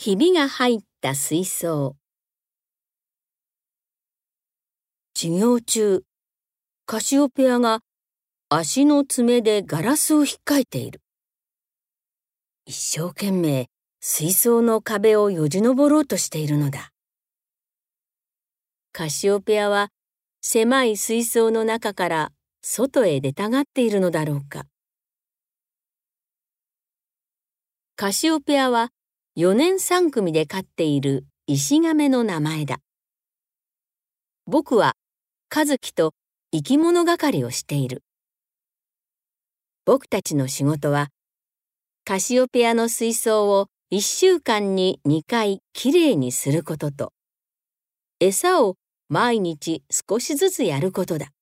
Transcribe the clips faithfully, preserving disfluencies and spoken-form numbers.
ひびが入った水槽。授業中、カシオペアが足の爪でガラスをひっかいている。一生懸命水槽の壁をよじ登ろうとしているのだ。カシオペアは狭い水槽の中から外へ出たがっているのだろうか。カシオペアはよねんさん組で飼っている石亀の名前だ。僕は和樹と生き物係をしている。僕たちの仕事はカシオペアの水槽をいっしゅうかんににかいきれいにすることと、餌を毎日少しずつやることだ。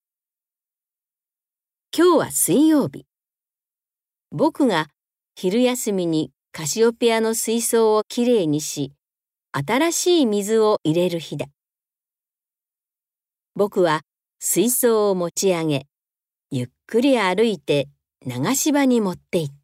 今日は水曜日。僕が昼休みにカシオペアの水槽をきれいにし、新しい水を入れる日だ。僕は水槽を持ち上げ、ゆっくり歩いて流し場に持って行った。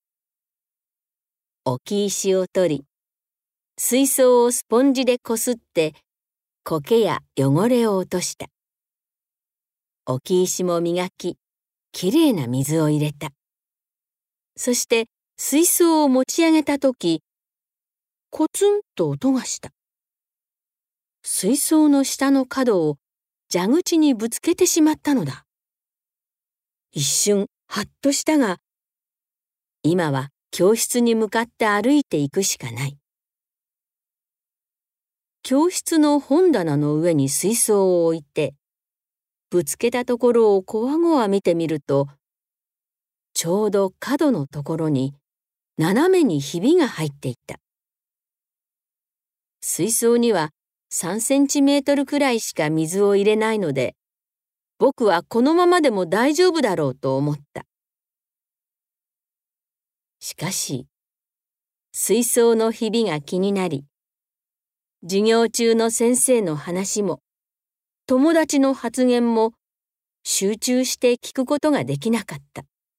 置き石を取り、水槽をスポンジでこすって苔や汚れを落とした。置き石も磨き、きれいな水を入れた。そして水槽を持ち上げたとき、コツンと音がした。水槽の下の角を蛇口にぶつけてしまったのだ。一瞬はっとしたが、今は教室に向かって歩いていくしかない。教室の本棚の上に水槽を置いて、ぶつけたところをこわごわ見てみると、ちょうど角のところに斜めにひびが入っていた。水槽にはさんセンチメートルくらいしか水を入れないので、僕はこのままでも大丈夫だろうと思った。しかし、水槽のひびが気になり、授業中の先生の話も、友達の発言も集中して聞くことができなかった。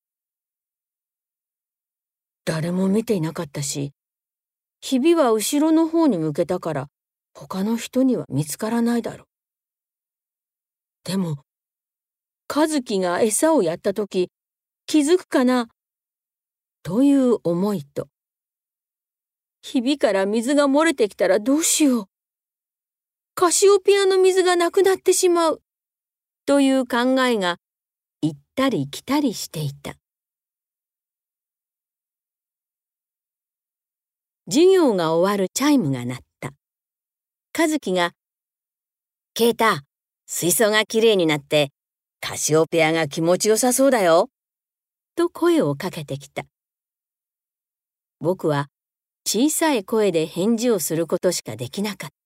誰も見ていなかったし、ひびは後ろの方に向けたから他の人には見つからないだろう。でも、和樹が餌をやったとき気づくかなという思いと、ひびから水が漏れてきたらどうしよう。カシオペアの水がなくなってしまうという考えが行ったり来たりしていた。授業が終わるチャイムが鳴った。和樹が、ケイタ、水槽がきれいになって、カシオペアが気持ちよさそうだよ。と声をかけてきた。僕は小さい声で返事をすることしかできなかった。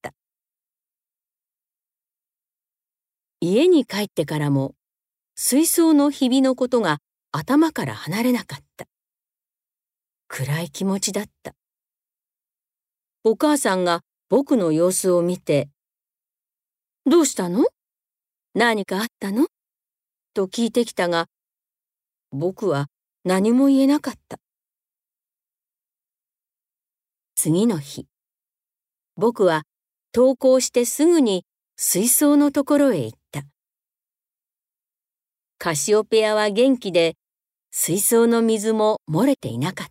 家に帰ってからも、水槽のひびのことが頭から離れなかった。暗い気持ちだった。お母さんが僕の様子を見て、どうしたの？何かあったの？と聞いてきたが、僕は何も言えなかった。次の日、僕は登校してすぐに水槽のところへ行った。カシオペアは元気で、水槽の水も漏れていなかった。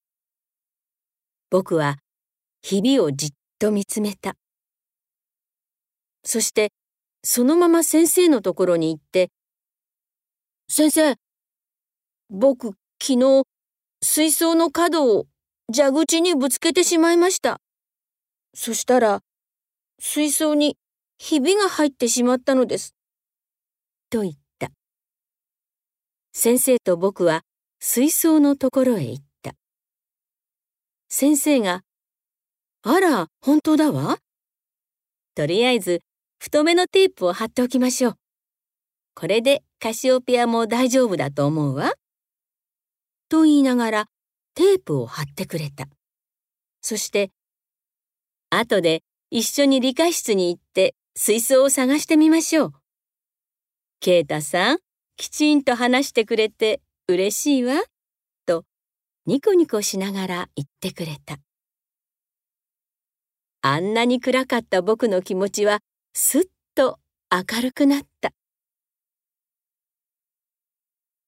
僕はひびをじっと見つめた。そして、そのまま先生のところに行って、先生、僕、昨日、水槽の角を蛇口にぶつけてしまいました。そしたら、水槽にひびが入ってしまったのです。と言った。先生と僕は水槽のところへ行った。先生が、あら、本当だわ。とりあえず、太めのテープを貼っておきましょう。これでカシオペアも大丈夫だと思うわ。と言いながらテープを貼ってくれた。そして、後で一緒に理科室に行って水槽を探してみましょう。ケイタさん、きちんと話してくれて嬉しいわ。とニコニコしながら言ってくれた。 あんなに暗かった僕の気持ちはすっと明るくなった。